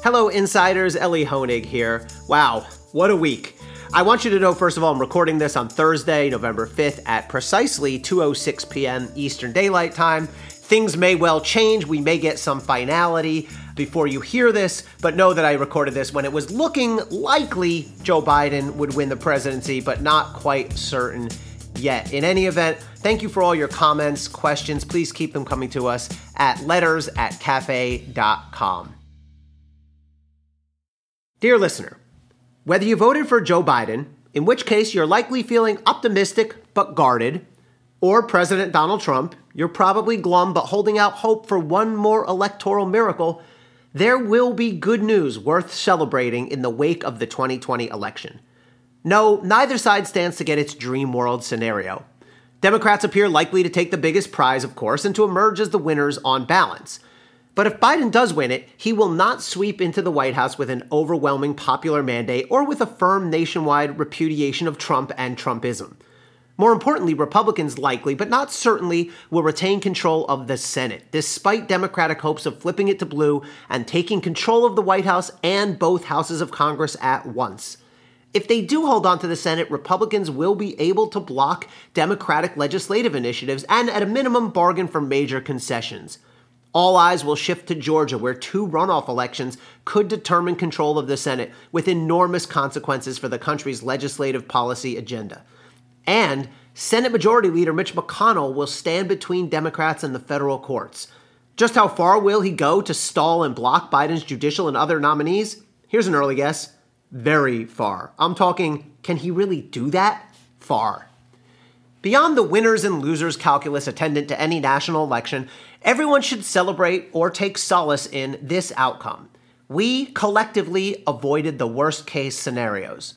Hello, insiders. Ellie Honig here. Wow, what a week. I want you to know, first of all, I'm recording this on Thursday, November 5th at precisely 2:06 p.m. Eastern Daylight Time. Things may well change. We may get some finality before you hear this, but know that I recorded this when it was looking likely Joe Biden would win the presidency, but not quite certain yet. In any event, thank you for all your comments, questions. Please keep them coming to us at letters@cafe.com. Dear listener, whether you voted for Joe Biden, in which case you're likely feeling optimistic but guarded, or President Donald Trump, you're probably glum but holding out hope for one more electoral miracle, there will be good news worth celebrating in the wake of the 2020 election. No, neither side stands to get its dream world scenario. Democrats appear likely to take the biggest prize, of course, and to emerge as the winners on balance. But if Biden does win it, he will not sweep into the White House with an overwhelming popular mandate or with a firm nationwide repudiation of Trump and Trumpism. More importantly, Republicans likely, but not certainly, will retain control of the Senate, despite Democratic hopes of flipping it to blue and taking control of the White House and both houses of Congress at once. If they do hold on to the Senate, Republicans will be able to block Democratic legislative initiatives and, at a minimum, bargain for major concessions. All eyes will shift to Georgia, where two runoff elections could determine control of the Senate with enormous consequences for the country's legislative policy agenda. And Senate Majority Leader Mitch McConnell will stand between Democrats and the federal courts. Just how far will he go to stall and block Biden's judicial and other nominees? Here's an early guess. Very far. I'm talking, can he really do that? Far. Beyond the winners and losers calculus attendant to any national election, everyone should celebrate or take solace in this outcome. We collectively avoided the worst-case scenarios.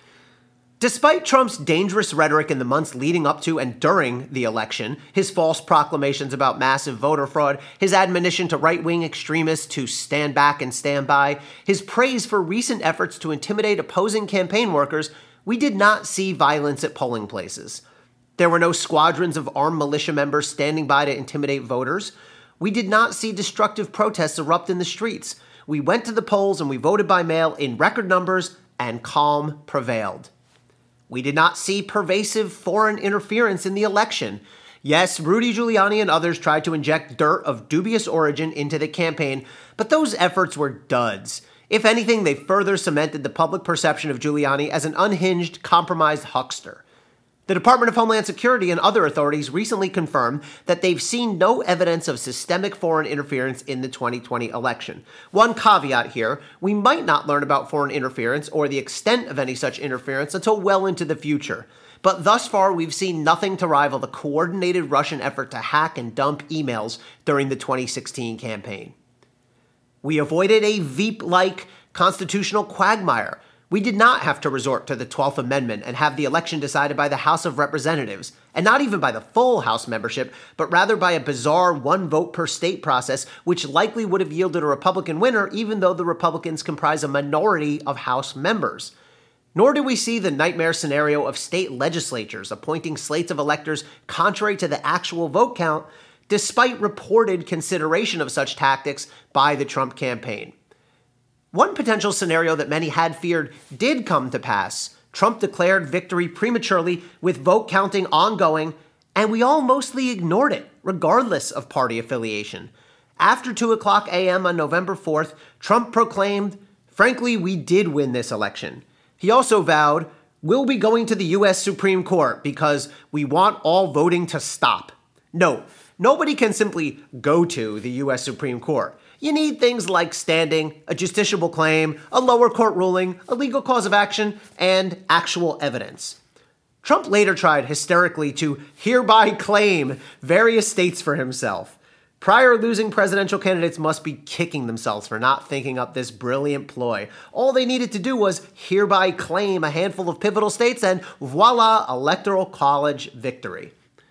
Despite Trump's dangerous rhetoric in the months leading up to and during the election, his false proclamations about massive voter fraud, his admonition to right-wing extremists to stand back and stand by, his praise for recent efforts to intimidate opposing campaign workers, we did not see violence at polling places. There were no squadrons of armed militia members standing by to intimidate voters. We did not see destructive protests erupt in the streets. We went to the polls and we voted by mail in record numbers, and calm prevailed. We did not see pervasive foreign interference in the election. Yes, Rudy Giuliani and others tried to inject dirt of dubious origin into the campaign, but those efforts were duds. If anything, they further cemented the public perception of Giuliani as an unhinged, compromised huckster. The Department of Homeland Security and other authorities recently confirmed that they've seen no evidence of systemic foreign interference in the 2020 election. One caveat here, we might not learn about foreign interference or the extent of any such interference until well into the future. But thus far, we've seen nothing to rival the coordinated Russian effort to hack and dump emails during the 2016 campaign. We avoided a Veep-like constitutional quagmire. We did not have to resort to the 12th Amendment and have the election decided by the House of Representatives, and not even by the full House membership, but rather by a bizarre one-vote-per-state process, which likely would have yielded a Republican winner even though the Republicans comprise a minority of House members. Nor do we see the nightmare scenario of state legislatures appointing slates of electors contrary to the actual vote count, despite reported consideration of such tactics by the Trump campaign. One potential scenario that many had feared did come to pass. Trump declared victory prematurely with vote counting ongoing, and we all mostly ignored it, regardless of party affiliation. After 2:00 a.m. on November 4th, Trump proclaimed, "Frankly, we did win this election." He also vowed, "We'll be going to the U.S. Supreme Court because we want all voting to stop." No, nobody can simply go to the U.S. Supreme Court. You need things like standing, a justiciable claim, a lower court ruling, a legal cause of action, and actual evidence. Trump later tried hysterically to hereby claim various states for himself. Prior losing presidential candidates must be kicking themselves for not thinking up this brilliant ploy. All they needed to do was hereby claim a handful of pivotal states and voila, electoral college victory.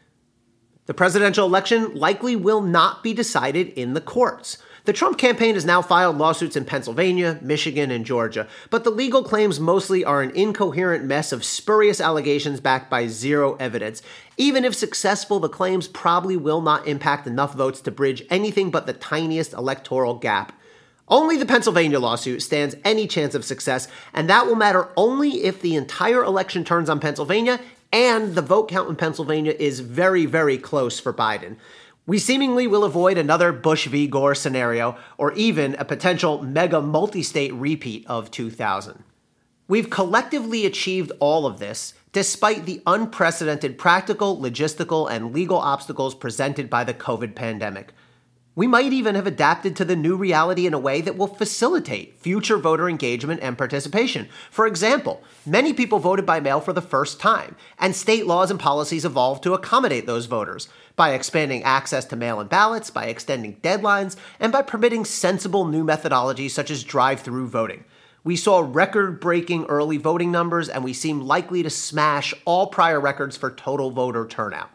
The presidential election likely will not be decided in the courts. The Trump campaign has now filed lawsuits in Pennsylvania, Michigan, and Georgia, but the legal claims mostly are an incoherent mess of spurious allegations backed by zero evidence. Even if successful, the claims probably will not impact enough votes to bridge anything but the tiniest electoral gap. Only the Pennsylvania lawsuit stands any chance of success, and that will matter only if the entire election turns on Pennsylvania and the vote count in Pennsylvania is very, very close for Biden. We seemingly will avoid another Bush v. Gore scenario or even a potential mega multi-state repeat of 2000. We've collectively achieved all of this despite the unprecedented practical, logistical, and legal obstacles presented by the COVID pandemic. We might even have adapted to the new reality in a way that will facilitate future voter engagement and participation. For example, many people voted by mail for the first time, and state laws and policies evolved to accommodate those voters by expanding access to mail-in ballots, by extending deadlines, and by permitting sensible new methodologies such as drive-through voting. We saw record-breaking early voting numbers, and we seem likely to smash all prior records for total voter turnout.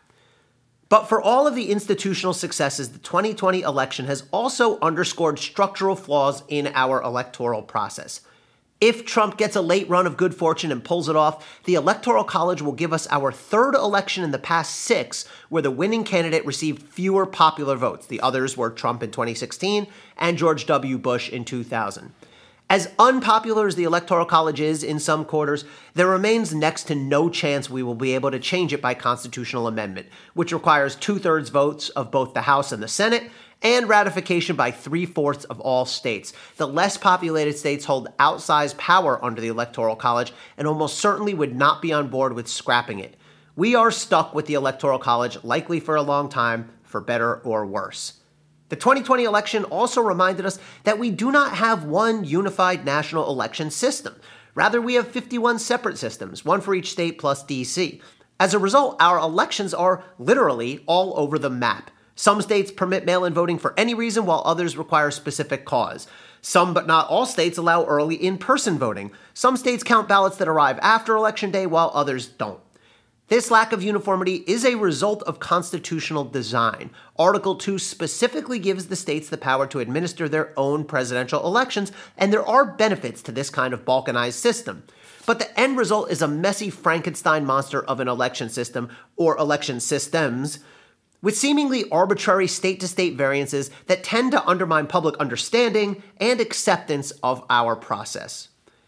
But for all of the institutional successes, the 2020 election has also underscored structural flaws in our electoral process. If Trump gets a late run of good fortune and pulls it off, the Electoral College will give us our third election in the past 6 where the winning candidate received fewer popular votes. The others were Trump in 2016 and George W. Bush in 2000. As unpopular as the Electoral College is in some quarters, there remains next to no chance we will be able to change it by constitutional amendment, which requires 2/3 votes of both the House and the Senate, and ratification by 3/4 of all states. The less populated states hold outsized power under the Electoral College and almost certainly would not be on board with scrapping it. We are stuck with the Electoral College, likely for a long time, for better or worse. The 2020 election also reminded us that we do not have one unified national election system. Rather, we have 51 separate systems, one for each state plus DC. As a result, our elections are literally all over the map. Some states permit mail-in voting for any reason, while others require specific cause. Some, but not all states, allow early in-person voting. Some states count ballots that arrive after Election Day, while others don't. This lack of uniformity is a result of constitutional design. Article 2 specifically gives the states the power to administer their own presidential elections, and there are benefits to this kind of balkanized system. But the end result is a messy Frankenstein monster of an election system, or election systems, with seemingly arbitrary state-to-state variances that tend to undermine public understanding and acceptance of our process.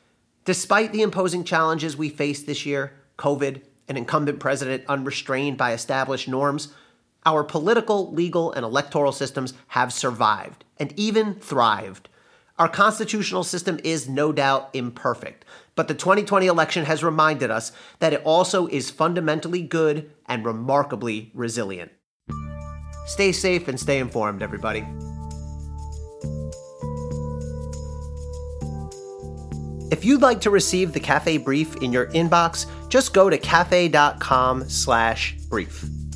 Despite the imposing challenges we faced this year, COVID, an incumbent president unrestrained by established norms, our political, legal, and electoral systems have survived and even thrived. Our constitutional system is no doubt imperfect, but the 2020 election has reminded us that it also is fundamentally good and remarkably resilient. Stay safe and stay informed, everybody. If you'd like to receive the Cafe Brief in your inbox, just go to cafe.com/brief.